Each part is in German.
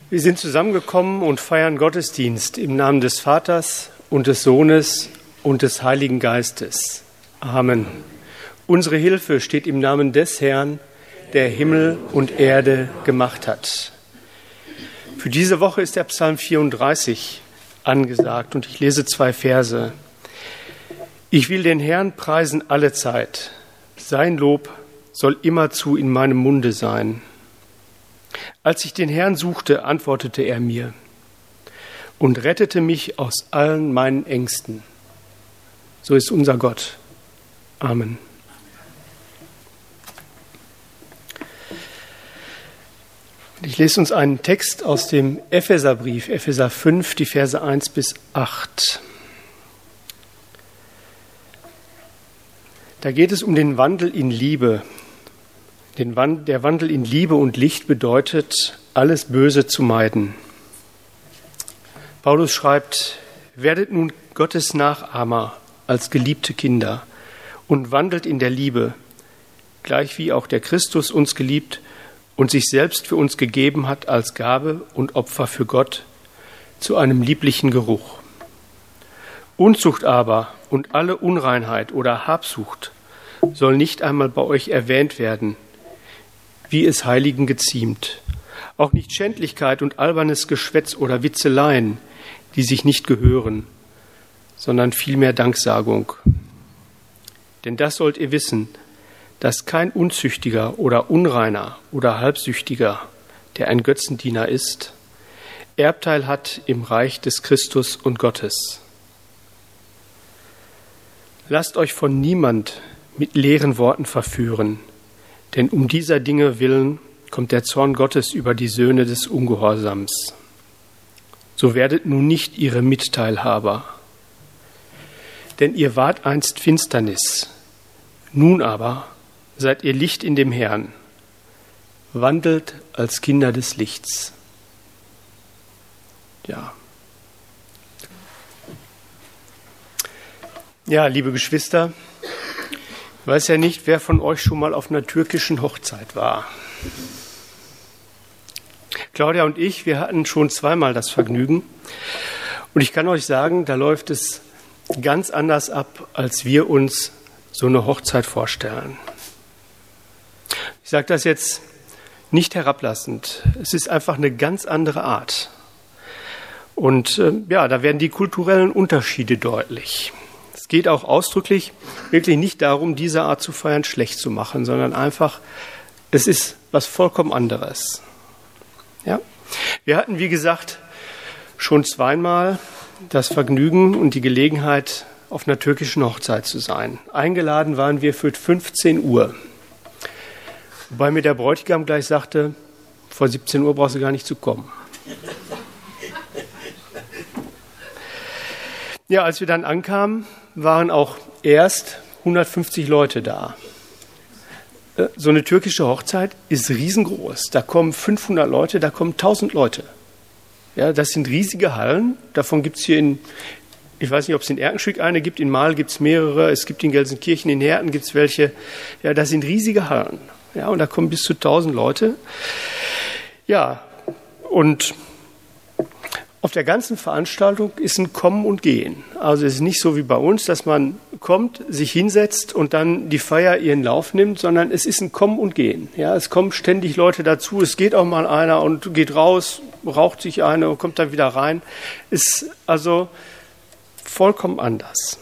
Wir sind zusammengekommen und feiern Gottesdienst im Namen des Vaters und des Sohnes und des Heiligen Geistes. Amen. Unsere Hilfe steht im Namen des Herrn, der Himmel und Erde gemacht hat. Für diese Woche ist der Psalm 34 angesagt und ich lese 2 Verse. Ich will den Herrn preisen alle Zeit. Sein Lob soll immerzu in meinem Munde sein. Als ich den Herrn suchte, antwortete er mir und rettete mich aus allen meinen Ängsten. So ist unser Gott. Amen. Ich lese uns einen Text aus dem Epheserbrief, Epheser 5, die Verse 1 bis 8. Da geht es um den Wandel in Liebe. Der Wandel in Liebe und Licht bedeutet, alles Böse zu meiden. Paulus schreibt, werdet nun Gottes Nachahmer als geliebte Kinder und wandelt in der Liebe, gleich wie auch der Christus uns geliebt und sich selbst für uns gegeben hat als Gabe und Opfer für Gott zu einem lieblichen Geruch. Unzucht aber und alle Unreinheit oder Habsucht soll nicht einmal bei euch erwähnt werden, wie es Heiligen geziemt. Auch nicht Schändlichkeit und albernes Geschwätz oder Witzeleien, die sich nicht gehören, sondern vielmehr Danksagung. Denn das sollt ihr wissen, dass kein Unzüchtiger oder Unreiner oder Halbsüchtiger, der ein Götzendiener ist, Erbteil hat im Reich des Christus und Gottes. Lasst euch von niemand mit leeren Worten verführen, denn um dieser Dinge willen kommt der Zorn Gottes über die Söhne des Ungehorsams. So werdet nun nicht ihre Mitteilhaber. Denn ihr wart einst Finsternis, nun aber seid ihr Licht in dem Herrn. Wandelt als Kinder des Lichts. Ja, liebe Geschwister, ich weiß ja nicht, wer von euch schon mal auf einer türkischen Hochzeit war. Claudia und ich, wir hatten schon 2-mal das Vergnügen. Und ich kann euch sagen, da läuft es ganz anders ab, als wir uns so eine Hochzeit vorstellen. Ich sage das jetzt nicht herablassend. Es ist einfach eine ganz andere Art. Und da werden die kulturellen Unterschiede deutlich. Es geht auch ausdrücklich wirklich nicht darum, diese Art zu feiern schlecht zu machen, sondern einfach, es ist was vollkommen anderes. Ja? Wir hatten, wie gesagt, schon 2-mal das Vergnügen und die Gelegenheit, auf einer türkischen Hochzeit zu sein. Eingeladen waren wir für 15 Uhr. Wobei mir der Bräutigam gleich sagte, vor 17 Uhr brauchst du gar nicht zu kommen. Ja, als wir dann ankamen, waren auch erst 150 Leute da. So eine türkische Hochzeit ist riesengroß. Da kommen 500 Leute, da kommen 1000 Leute. Ja, das sind riesige Hallen. Davon gibt es hier ich weiß nicht, ob es in Erkenschwick eine gibt, in Marl gibt es mehrere, es gibt in Gelsenkirchen, in Herten gibt es welche. Ja, das sind riesige Hallen. Ja, und da kommen bis zu 1000 Leute. Ja, und auf der ganzen Veranstaltung ist ein Kommen und Gehen. Also es ist nicht so wie bei uns, dass man kommt, sich hinsetzt und dann die Feier ihren Lauf nimmt, sondern es ist ein Kommen und Gehen. Ja, es kommen ständig Leute dazu, es geht auch mal einer und geht raus, raucht sich eine und kommt dann wieder rein. Ist also vollkommen anders.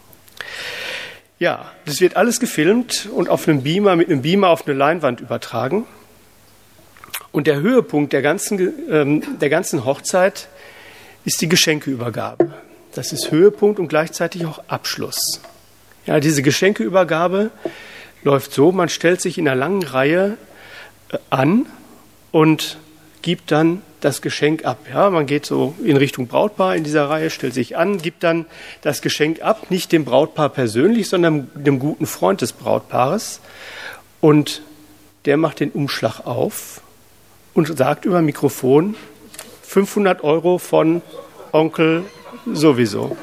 Ja, das wird alles gefilmt und mit einem Beamer auf eine Leinwand übertragen. Und der Höhepunkt der ganzen Hochzeit ist die Geschenkeübergabe. Das ist Höhepunkt und gleichzeitig auch Abschluss. Ja, diese Geschenkeübergabe läuft so, man stellt sich in einer langen Reihe an und gibt dann das Geschenk ab. Ja, man geht so in Richtung Brautpaar in dieser Reihe, stellt sich an, gibt dann das Geschenk ab, nicht dem Brautpaar persönlich, sondern dem guten Freund des Brautpaares. Und der macht den Umschlag auf und sagt über Mikrofon, 500 € von Onkel sowieso.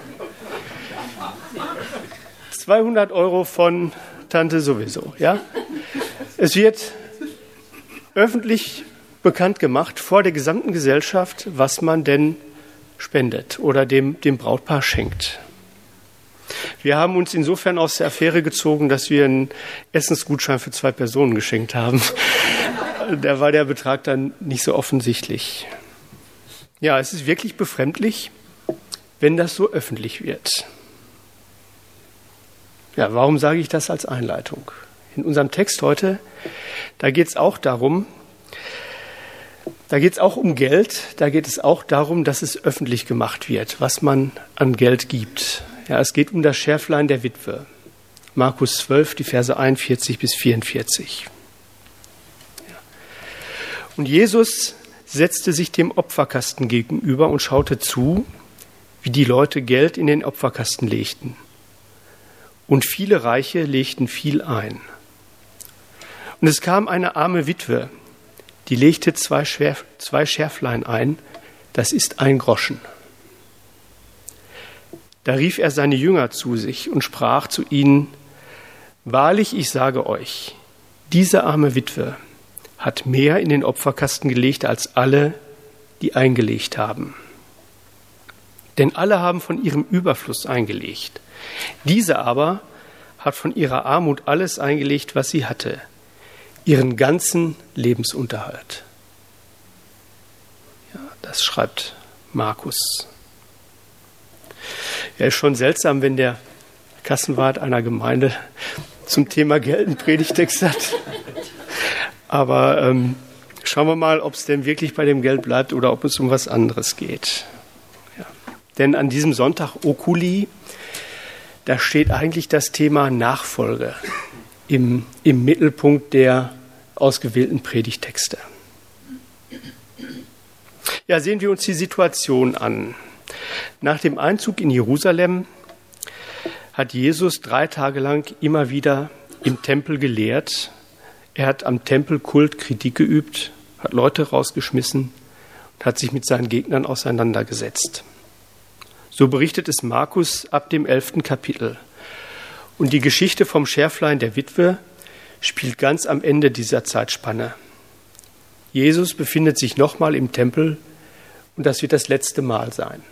200 € von Tante sowieso. Ja? Es wird öffentlich bekannt gemacht vor der gesamten Gesellschaft, was man denn spendet oder dem Brautpaar schenkt. Wir haben uns insofern aus der Affäre gezogen, dass wir einen Essensgutschein für 2 Personen geschenkt haben. Da war der Betrag dann nicht so offensichtlich. Ja, es ist wirklich befremdlich, wenn das so öffentlich wird. Ja, warum sage ich das als Einleitung? In unserem Text heute, da geht es auch darum, da geht es auch um Geld, da geht es auch darum, dass es öffentlich gemacht wird, was man an Geld gibt. Ja, es geht um das Schärflein der Witwe. Markus 12, die Verse 41 bis 44. Ja. Und Jesus setzte sich dem Opferkasten gegenüber und schaute zu, wie die Leute Geld in den Opferkasten legten. Und viele Reiche legten viel ein. Und es kam eine arme Witwe, die legte 2 Schärflein ein, das ist 1 Groschen. Da rief er seine Jünger zu sich und sprach zu ihnen: Wahrlich, ich sage euch, diese arme Witwe hat mehr in den Opferkasten gelegt als alle, die eingelegt haben. Denn alle haben von ihrem Überfluss eingelegt. Diese aber hat von ihrer Armut alles eingelegt, was sie hatte, ihren ganzen Lebensunterhalt. Ja, das schreibt Markus. Ja, ist schon seltsam, wenn der Kassenwart einer Gemeinde zum Thema Geld einen Predigtext hat. Aber schauen wir mal, ob es denn wirklich bei dem Geld bleibt oder ob es um was anderes geht. Ja. Denn an diesem Sonntag Oculi, da steht eigentlich das Thema Nachfolge im Mittelpunkt der ausgewählten Predigtexte. Ja, sehen wir uns die Situation an. Nach dem Einzug in Jerusalem hat Jesus 3 Tage lang immer wieder im Tempel gelehrt. Er hat am Tempelkult Kritik geübt, hat Leute rausgeschmissen und hat sich mit seinen Gegnern auseinandergesetzt. So berichtet es Markus ab dem 11. Kapitel. Und die Geschichte vom Schärflein der Witwe spielt ganz am Ende dieser Zeitspanne. Jesus befindet sich nochmal im Tempel und das wird das letzte Mal sein.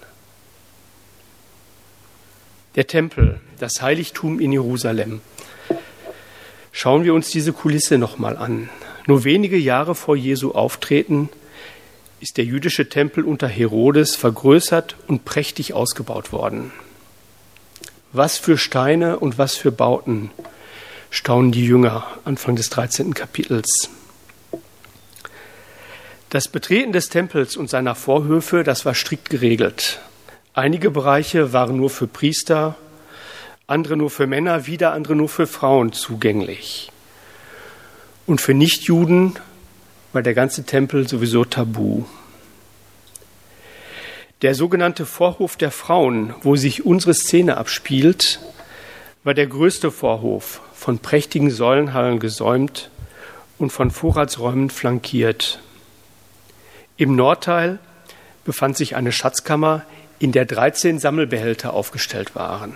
Der Tempel, das Heiligtum in Jerusalem. Schauen wir uns diese Kulisse nochmal an. Nur wenige Jahre vor Jesu Auftreten ist der jüdische Tempel unter Herodes vergrößert und prächtig ausgebaut worden. Was für Steine und was für Bauten, staunen die Jünger Anfang des 13. Kapitels. Das Betreten des Tempels und seiner Vorhöfe, das war strikt geregelt. Einige Bereiche waren nur für Priester, andere nur für Männer, wieder andere nur für Frauen zugänglich. Und für Nichtjuden war der ganze Tempel sowieso tabu. Der sogenannte Vorhof der Frauen, wo sich unsere Szene abspielt, war der größte Vorhof, von prächtigen Säulenhallen gesäumt und von Vorratsräumen flankiert. Im Nordteil befand sich eine Schatzkammer, in der 13 Sammelbehälter aufgestellt waren.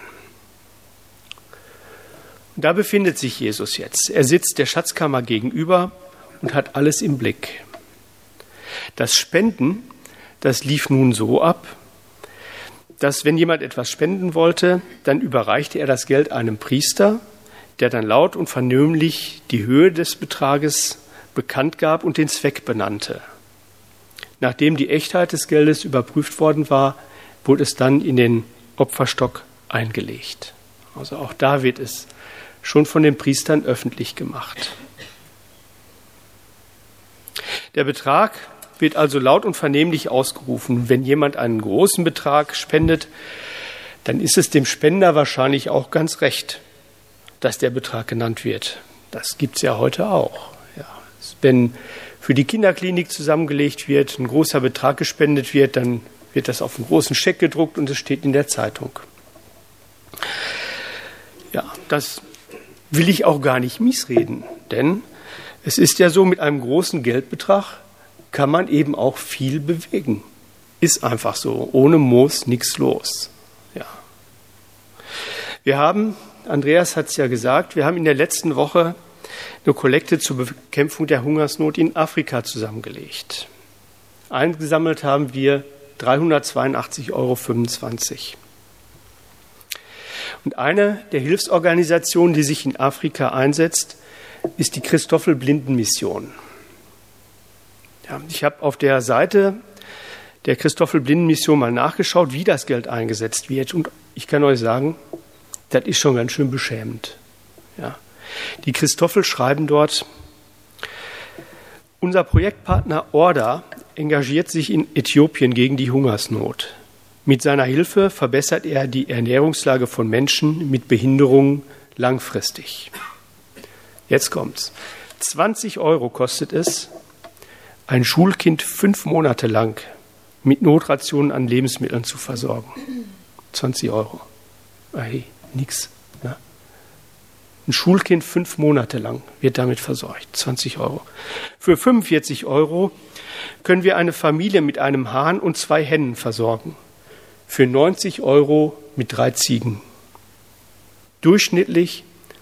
Und da befindet sich Jesus jetzt. Er sitzt der Schatzkammer gegenüber und hat alles im Blick. Das Spenden, das lief nun so ab, dass wenn jemand etwas spenden wollte, dann überreichte er das Geld einem Priester, der dann laut und vernehmlich die Höhe des Betrages bekannt gab und den Zweck benannte. Nachdem die Echtheit des Geldes überprüft worden war, wurde es dann in den Opferstock eingelegt. Also auch da wird es schon von den Priestern öffentlich gemacht. Der Betrag wird also laut und vernehmlich ausgerufen. Wenn jemand einen großen Betrag spendet, dann ist es dem Spender wahrscheinlich auch ganz recht, dass der Betrag genannt wird. Das gibt es ja heute auch. Ja. Wenn für die Kinderklinik zusammengelegt wird, ein großer Betrag gespendet wird, dann wird das auf einen großen Scheck gedruckt und es steht in der Zeitung. Ja, das will ich auch gar nicht miesreden, denn es ist ja so, mit einem großen Geldbetrag kann man eben auch viel bewegen. Ist einfach so, ohne Moos nichts los. Ja. Wir haben, Andreas hat es ja gesagt, wir haben in der letzten Woche eine Kollekte zur Bekämpfung der Hungersnot in Afrika zusammengelegt. Eingesammelt haben wir 382,25 €. Und eine der Hilfsorganisationen, die sich in Afrika einsetzt, ist die Christoffel-Blinden-Mission. Ja, ich habe auf der Seite der Christoffel-Blinden-Mission mal nachgeschaut, wie das Geld eingesetzt wird. Und ich kann euch sagen, das ist schon ganz schön beschämend. Ja. Die Christoffel schreiben dort: Unser Projektpartner Orda engagiert sich in Äthiopien gegen die Hungersnot. Mit seiner Hilfe verbessert er die Ernährungslage von Menschen mit Behinderungen langfristig. Jetzt kommt's. 20 € kostet es, ein Schulkind 5 Monate lang mit Notrationen an Lebensmitteln zu versorgen. 20 €. Hey, nix. Ne? Ein Schulkind 5 Monate lang wird damit versorgt. 20 €. Für 45 € können wir eine Familie mit einem Hahn und 2 Hennen versorgen. Für 90 € mit 3 Ziegen. Durchschnittlich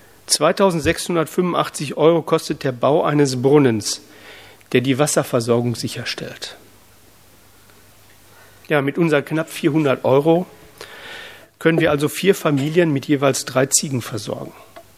2.685 € kostet der Bau eines Brunnens, der die Wasserversorgung sicherstellt. Ja, mit unseren knapp 400 € können wir also 4 Familien mit jeweils 3 Ziegen versorgen.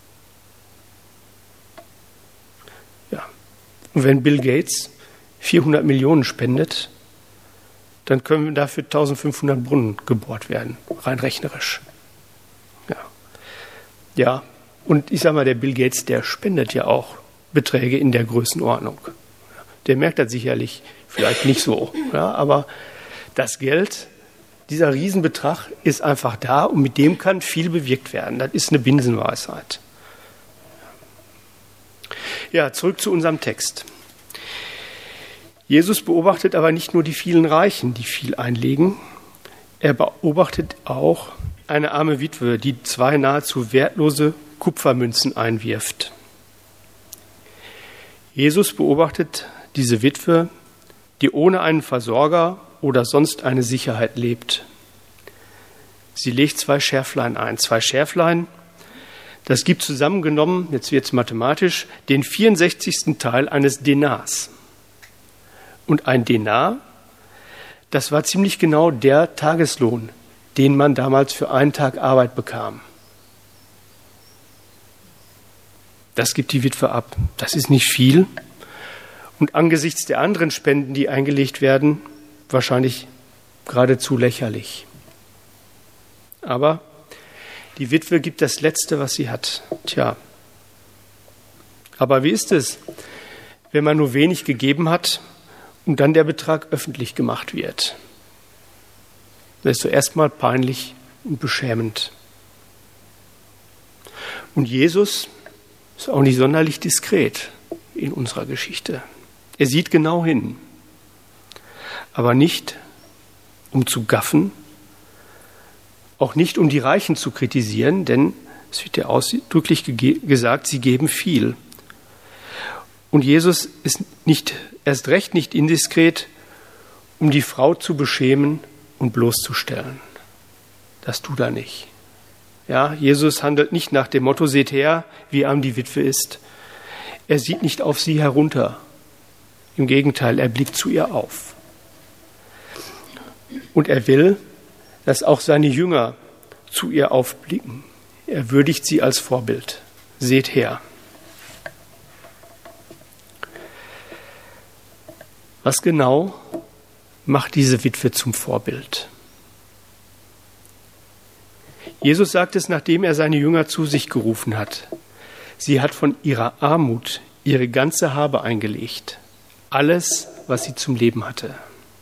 Ja. Und wenn Bill Gates 400 Millionen spendet, dann können dafür 1500 Brunnen gebohrt werden, rein rechnerisch. Ja. Ja, und ich sage mal, der Bill Gates, der spendet ja auch Beträge in der Größenordnung. Der merkt das sicherlich vielleicht nicht so, ja, aber das Geld, dieser Riesenbetrag ist einfach da und mit dem kann viel bewirkt werden. Das ist eine Binsenweisheit. Ja, zurück zu unserem Text. Jesus beobachtet aber nicht nur die vielen Reichen, die viel einlegen. Er beobachtet auch eine arme Witwe, die 2 nahezu wertlose Kupfermünzen einwirft. Jesus beobachtet diese Witwe, die ohne einen Versorger oder sonst eine Sicherheit lebt. Sie legt 2 Schärflein ein. 2 Schärflein, das gibt zusammengenommen, jetzt wird es mathematisch, den 64. Teil eines Denars. Und ein Denar, das war ziemlich genau der Tageslohn, den man damals für einen Tag Arbeit bekam. Das gibt die Witwe ab. Das ist nicht viel. Und angesichts der anderen Spenden, die eingelegt werden, wahrscheinlich geradezu lächerlich. Aber die Witwe gibt das Letzte, was sie hat. Tja. Aber wie ist es, wenn man nur wenig gegeben hat und dann der Betrag öffentlich gemacht wird? Das ist so erstmal peinlich und beschämend. Und Jesus ist auch nicht sonderlich diskret in unserer Geschichte. Er sieht genau hin, aber nicht, um zu gaffen, auch nicht, um die Reichen zu kritisieren, denn es wird ja ausdrücklich gesagt, sie geben viel. Und Jesus ist erst recht nicht indiskret, um die Frau zu beschämen und bloßzustellen. Das tut er nicht. Ja, Jesus handelt nicht nach dem Motto, seht her, wie arm die Witwe ist. Er sieht nicht auf sie herunter. Im Gegenteil, er blickt zu ihr auf. Und er will, dass auch seine Jünger zu ihr aufblicken. Er würdigt sie als Vorbild. Seht her. Was genau macht diese Witwe zum Vorbild? Jesus sagt es, nachdem er seine Jünger zu sich gerufen hat. Sie hat von ihrer Armut ihre ganze Habe eingelegt. Alles, was sie zum Leben hatte.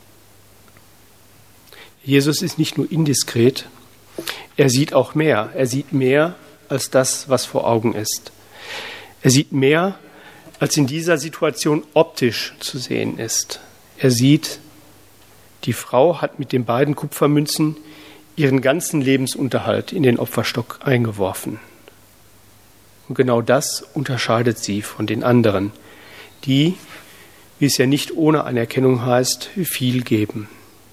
Jesus ist nicht nur indiskret, er sieht auch mehr. Er sieht mehr als das, was vor Augen ist. Er sieht mehr, als in dieser Situation optisch zu sehen ist. Er sieht, die Frau hat mit den beiden Kupfermünzen ihren ganzen Lebensunterhalt in den Opferstock eingeworfen. Und genau das unterscheidet sie von den anderen, die, wie es ja nicht ohne Anerkennung heißt, viel geben.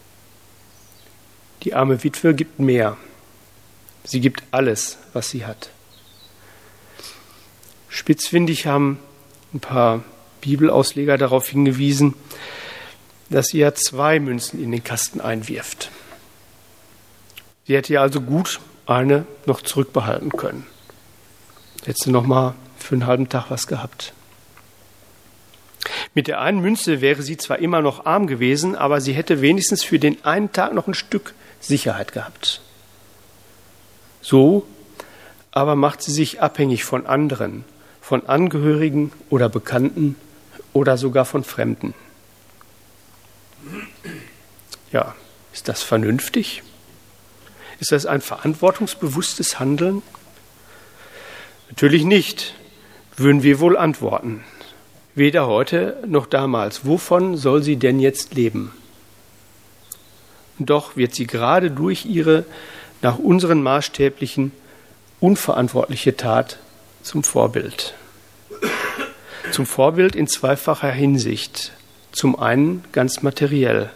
Die arme Witwe gibt mehr. Sie gibt alles, was sie hat. Spitzfindig haben ein paar Bibelausleger darauf hingewiesen, dass sie ja 2 Münzen in den Kasten einwirft. Sie hätte ja also gut eine noch zurückbehalten können. Hätte sie noch mal für einen halben Tag was gehabt. Mit der einen Münze wäre sie zwar immer noch arm gewesen, aber sie hätte wenigstens für den einen Tag noch ein Stück Sicherheit gehabt. So aber macht sie sich abhängig von anderen, von Angehörigen oder Bekannten oder sogar von Fremden. Ja, ist das vernünftig? Ist das ein verantwortungsbewusstes Handeln? Natürlich nicht, würden wir wohl antworten. Weder heute noch damals. Wovon soll sie denn jetzt leben? Doch wird sie gerade durch ihre nach unseren Maßstäblichen unverantwortliche Tat zum Vorbild. Zum Vorbild in zweifacher Hinsicht. Zum einen ganz materiell.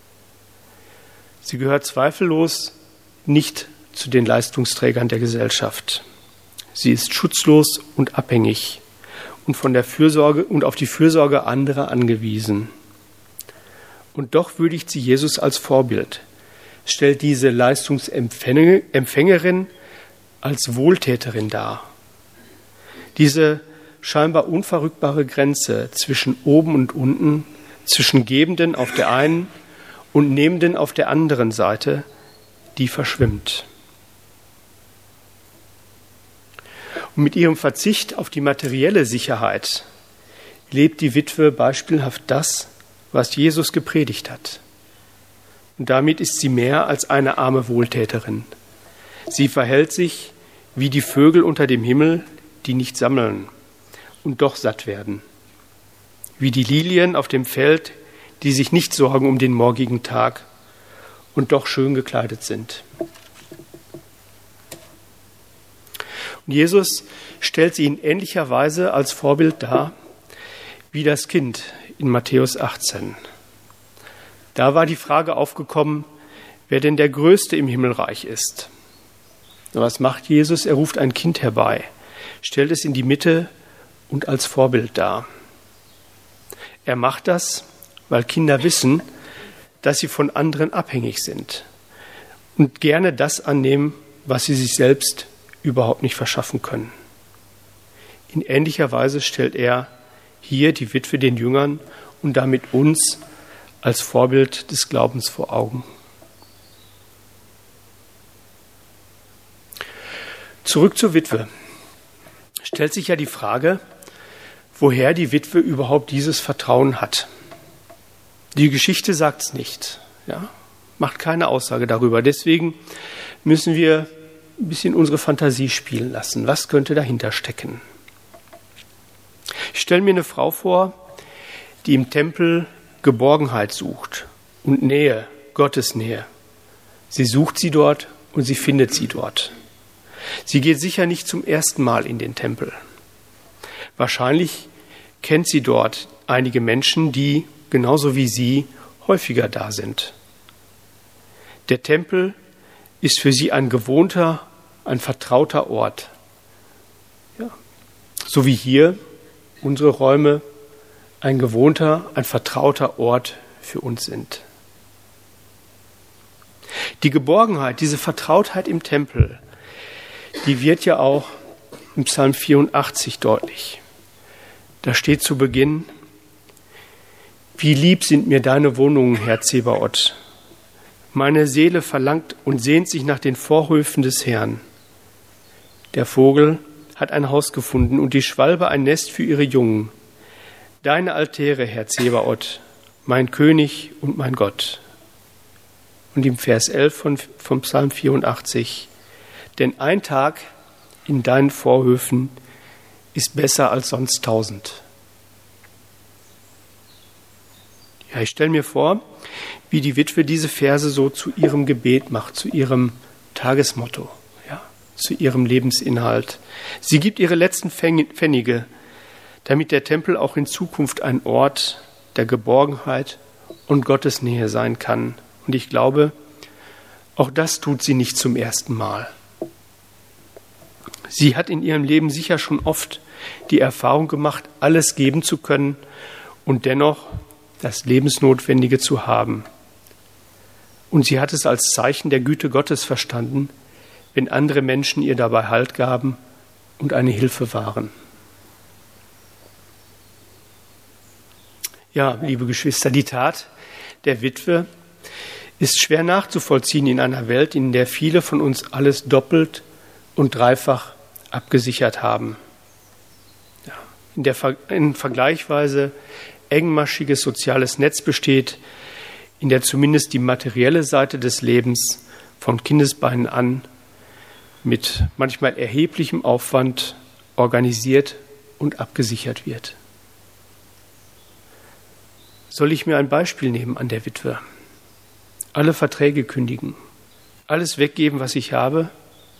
Sie gehört zweifellos nicht zu den Leistungsträgern der Gesellschaft. Sie ist schutzlos und abhängig und auf die Fürsorge anderer angewiesen. Und doch würdigt sie Jesus als Vorbild, stellt diese Leistungsempfängerin als Wohltäterin dar. Diese scheinbar unverrückbare Grenze zwischen oben und unten, zwischen Gebenden auf der einen und Nehmenden auf der anderen Seite, die verschwimmt. Und mit ihrem Verzicht auf die materielle Sicherheit lebt die Witwe beispielhaft das, was Jesus gepredigt hat. Und damit ist sie mehr als eine arme Wohltäterin. Sie verhält sich wie die Vögel unter dem Himmel, die nicht sammeln und doch satt werden. Wie die Lilien auf dem Feld, die sich nicht sorgen um den morgigen Tag und doch schön gekleidet sind. Und Jesus stellt sie in ähnlicher Weise als Vorbild dar wie das Kind in Matthäus 18. Da war die Frage aufgekommen, wer denn der Größte im Himmelreich ist. Und was macht Jesus? Er ruft ein Kind herbei, stellt es in die Mitte und als Vorbild dar. Er macht das, weil Kinder wissen, dass sie von anderen abhängig sind und gerne das annehmen, was sie sich selbst überhaupt nicht verschaffen können. In ähnlicher Weise stellt er hier die Witwe den Jüngern und damit uns als Vorbild des Glaubens vor Augen. Zurück zur Witwe. Stellt sich ja die Frage, woher die Witwe überhaupt dieses Vertrauen hat. Die Geschichte sagt es nicht, ja? Macht keine Aussage darüber. Deswegen müssen wir ein bisschen unsere Fantasie spielen lassen. Was könnte dahinter stecken? Ich stelle mir eine Frau vor, die im Tempel Geborgenheit sucht und Nähe, Gottes Nähe. Sie sucht sie dort und sie findet sie dort. Sie geht sicher nicht zum ersten Mal in den Tempel. Wahrscheinlich kennt sie dort einige Menschen, die, genauso wie sie, häufiger da sind. Der Tempel ist für sie ein gewohnter, ein vertrauter Ort. Ja. So wie hier unsere Räume ein gewohnter, ein vertrauter Ort für uns sind. Die Geborgenheit, diese Vertrautheit im Tempel, die wird ja auch im Psalm 84 deutlich. Da steht zu Beginn: Wie lieb sind mir deine Wohnungen, Herr Zebaoth. Meine Seele verlangt und sehnt sich nach den Vorhöfen des Herrn. Der Vogel hat ein Haus gefunden und die Schwalbe ein Nest für ihre Jungen. Deine Altäre, Herr Zebaoth, mein König und mein Gott. Und im Vers 11 vom Psalm 84: Denn ein Tag in deinen Vorhöfen ist besser als sonst 1000. Ja, ich stelle mir vor, wie die Witwe diese Verse so zu ihrem Gebet macht, zu ihrem Tagesmotto, ja, zu ihrem Lebensinhalt. Sie gibt ihre letzten Pfennige, damit der Tempel auch in Zukunft ein Ort der Geborgenheit und Gottesnähe sein kann. Und ich glaube, auch das tut sie nicht zum ersten Mal. Sie hat in ihrem Leben sicher schon oft die Erfahrung gemacht, alles geben zu können und dennoch das Lebensnotwendige zu haben. Und sie hat es als Zeichen der Güte Gottes verstanden, wenn andere Menschen ihr dabei Halt gaben und eine Hilfe waren. Ja, liebe Geschwister, die Tat der Witwe ist schwer nachzuvollziehen in einer Welt, in der viele von uns alles doppelt und dreifach abgesichert haben. Ja, in der ein vergleichsweise engmaschiges soziales Netz besteht, in der zumindest die materielle Seite des Lebens von Kindesbeinen an mit manchmal erheblichem Aufwand organisiert und abgesichert wird. Soll ich mir ein Beispiel nehmen an der Witwe? Alle Verträge kündigen, alles weggeben, was ich habe?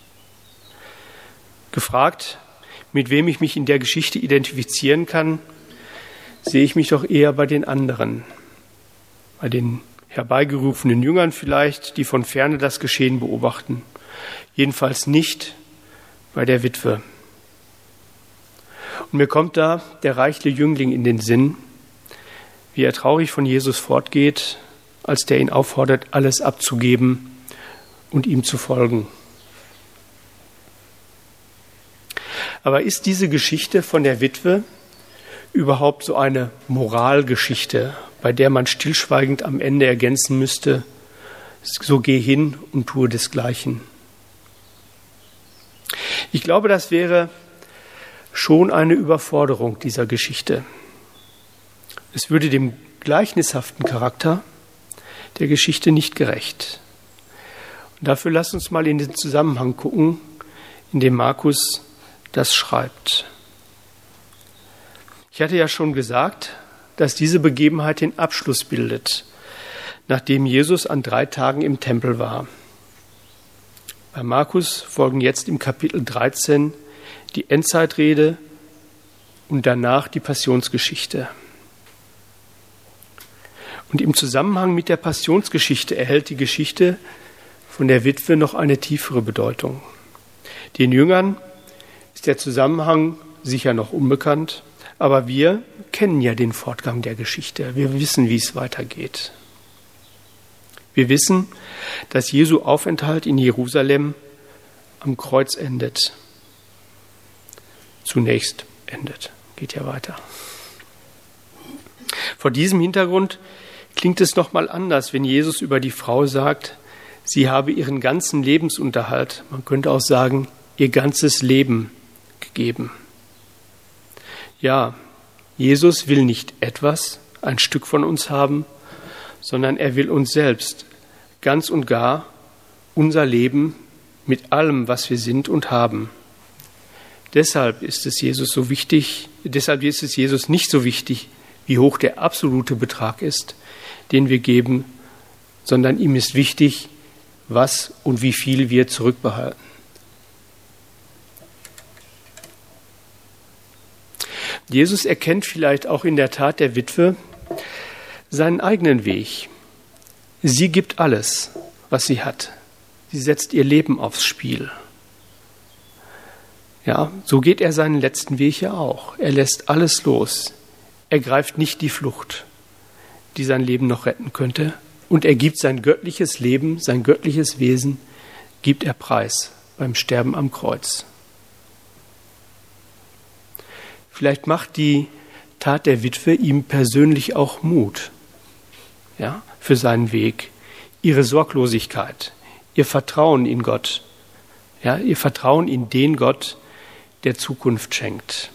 Gefragt, mit wem ich mich in der Geschichte identifizieren kann, sehe ich mich doch eher bei den anderen, bei den herbeigerufenen Jüngern vielleicht, die von Ferne das Geschehen beobachten. Jedenfalls nicht bei der Witwe. Und mir kommt da der reichle Jüngling in den Sinn, wie er traurig von Jesus fortgeht, als der ihn auffordert, alles abzugeben und ihm zu folgen. Aber ist diese Geschichte von der Witwe überhaupt so eine Moralgeschichte, bei der man stillschweigend am Ende ergänzen müsste, so geh hin und tue desgleichen? Ich glaube, das wäre schon eine Überforderung dieser Geschichte. Es würde dem gleichnishaften Charakter der Geschichte nicht gerecht. Und dafür lasst uns mal in den Zusammenhang gucken, in dem Markus das schreibt. Ich hatte ja schon gesagt, dass diese Begebenheit den Abschluss bildet, nachdem Jesus an 3 Tagen im Tempel war. Bei Markus folgen jetzt im Kapitel 13 die Endzeitrede und danach die Passionsgeschichte. Und im Zusammenhang mit der Passionsgeschichte erhält die Geschichte von der Witwe noch eine tiefere Bedeutung. Den Jüngern ist der Zusammenhang sicher noch unbekannt, aber wir kennen ja den Fortgang der Geschichte. Wir wissen, wie es weitergeht. Wir wissen, dass Jesu Aufenthalt in Jerusalem am Kreuz endet. Zunächst endet, geht ja weiter. Vor diesem Hintergrund klingt es noch mal anders, wenn Jesus über die Frau sagt, sie habe ihren ganzen Lebensunterhalt, man könnte auch sagen, ihr ganzes Leben gegeben. Ja, Jesus will nicht etwas, ein Stück von uns haben, sondern er will uns selbst, ganz und gar, unser Leben mit allem, was wir sind und haben. Deshalb ist es Jesus nicht so wichtig, wie hoch der absolute Betrag ist, den wir geben, sondern ihm ist wichtig, was und wie viel wir zurückbehalten. Jesus erkennt vielleicht auch in der Tat der Witwe seinen eigenen Weg. Sie gibt alles, was sie hat. Sie setzt ihr Leben aufs Spiel. Ja, so geht er seinen letzten Weg ja auch. Er lässt alles los. Er greift nicht die Flucht, die sein Leben noch retten könnte. Und er gibt sein göttliches Leben, sein göttliches Wesen, gibt er preis beim Sterben am Kreuz. Vielleicht macht die Tat der Witwe ihm persönlich auch Mut, ja, für seinen Weg, ihre Sorglosigkeit, ihr Vertrauen in Gott, ja, ihr Vertrauen in den Gott, der Zukunft schenkt.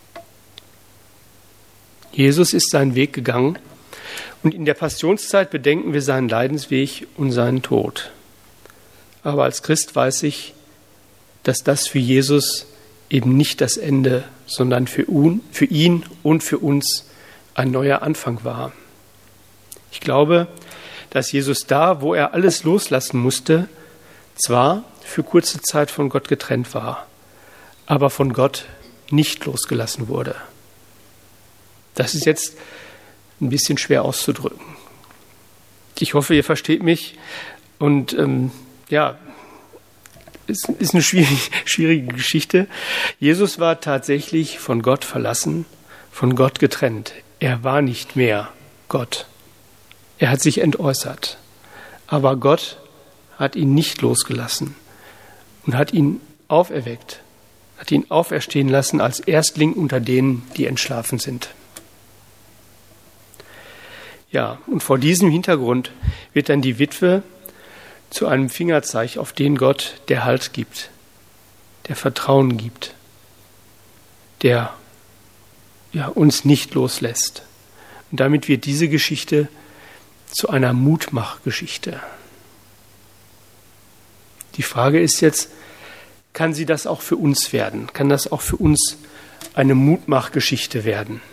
Jesus ist seinen Weg gegangen und in der Passionszeit bedenken wir seinen Leidensweg und seinen Tod. Aber als Christ weiß ich, dass das für Jesus eben nicht das Ende, sondern für ihn und für uns ein neuer Anfang war. Ich glaube, dass Jesus da, wo er alles loslassen musste, zwar für kurze Zeit von Gott getrennt war, aber von Gott nicht losgelassen wurde. Das ist jetzt ein bisschen schwer auszudrücken. Ich hoffe, ihr versteht mich. Und Es ist eine schwierige Geschichte. Jesus war tatsächlich von Gott verlassen, von Gott getrennt. Er war nicht mehr Gott. Er hat sich entäußert. Aber Gott hat ihn nicht losgelassen und hat ihn auferweckt, hat ihn auferstehen lassen als Erstling unter denen, die entschlafen sind. Ja, und vor diesem Hintergrund wird dann die Witwe zu einem Fingerzeig, auf den Gott der Halt gibt, der Vertrauen gibt, der uns nicht loslässt. Und damit wird diese Geschichte zu einer Mutmachgeschichte. Die Frage ist jetzt, kann sie das auch für uns werden? Kann das auch für uns eine Mutmachgeschichte werden?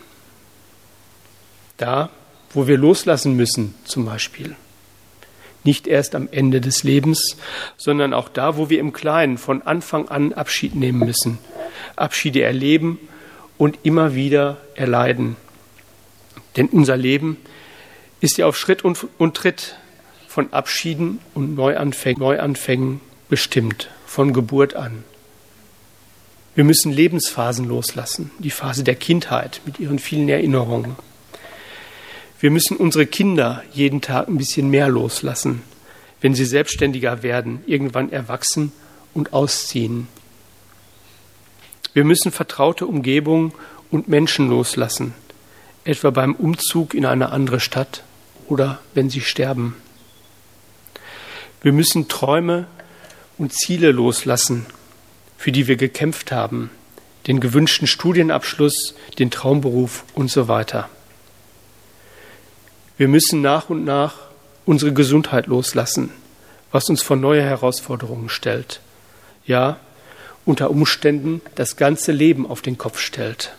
Da, wo wir loslassen müssen, zum Beispiel. Nicht erst am Ende des Lebens, sondern auch da, wo wir im Kleinen von Anfang an Abschied nehmen müssen. Abschiede erleben und immer wieder erleiden. Denn unser Leben ist ja auf Schritt und Tritt von Abschieden und Neuanfängen bestimmt, von Geburt an. Wir müssen Lebensphasen loslassen, die Phase der Kindheit mit ihren vielen Erinnerungen. Wir müssen unsere Kinder jeden Tag ein bisschen mehr loslassen, wenn sie selbstständiger werden, irgendwann erwachsen und ausziehen. Wir müssen vertraute Umgebung und Menschen loslassen, etwa beim Umzug in eine andere Stadt oder wenn sie sterben. Wir müssen Träume und Ziele loslassen, für die wir gekämpft haben, den gewünschten Studienabschluss, den Traumberuf und so weiter. Wir müssen nach und nach unsere Gesundheit loslassen, was uns vor neue Herausforderungen stellt. Ja, unter Umständen das ganze Leben auf den Kopf stellt.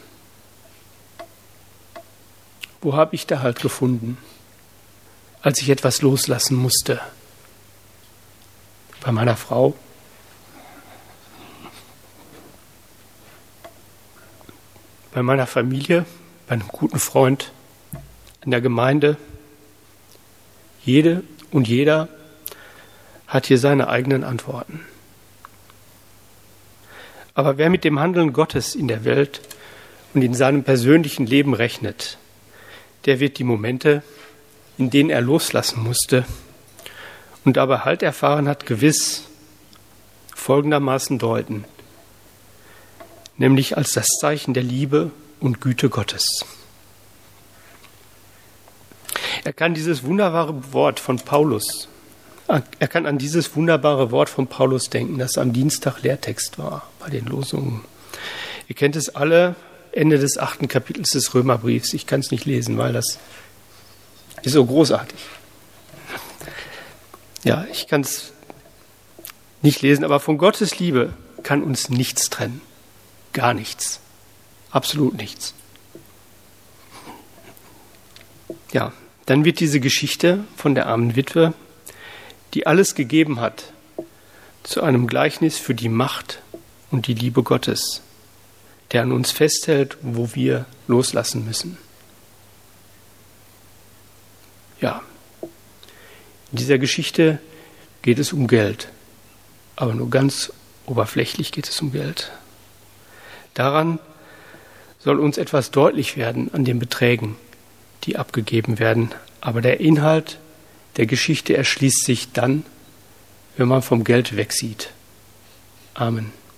Wo habe ich da Halt gefunden, als ich etwas loslassen musste? Bei meiner Frau? Bei meiner Familie? Bei einem guten Freund? In der Gemeinde? Jede und jeder hat hier seine eigenen Antworten. Aber wer mit dem Handeln Gottes in der Welt und in seinem persönlichen Leben rechnet, der wird die Momente, in denen er loslassen musste und dabei Halt erfahren hat, gewiss folgendermaßen deuten, nämlich als das Zeichen der Liebe und Güte Gottes. Er kann an dieses wunderbare Wort von Paulus denken, das am Dienstag Lehrtext war bei den Losungen. Ihr kennt es alle, Ende des 8. Kapitels des Römerbriefs. Ich kann es nicht lesen, weil das ist so großartig. Ja, ich kann es nicht lesen, aber von Gottes Liebe kann uns nichts trennen. Gar nichts. Absolut nichts. Ja, dann wird diese Geschichte von der armen Witwe, die alles gegeben hat, zu einem Gleichnis für die Macht und die Liebe Gottes, der an uns festhält, wo wir loslassen müssen. Ja, in dieser Geschichte geht es um Geld, aber nur ganz oberflächlich geht es um Geld. Daran soll uns etwas deutlich werden an den Beträgen, die abgegeben werden. Aber der Inhalt der Geschichte erschließt sich dann, wenn man vom Geld wegsieht. Amen.